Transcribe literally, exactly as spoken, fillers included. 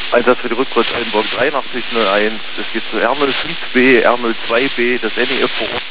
Einsatz für die Rückkurs Eilenburg dreiundachtzig null eins, das geht zu R null fünf B, R null zwei B, das N E F vor Ort.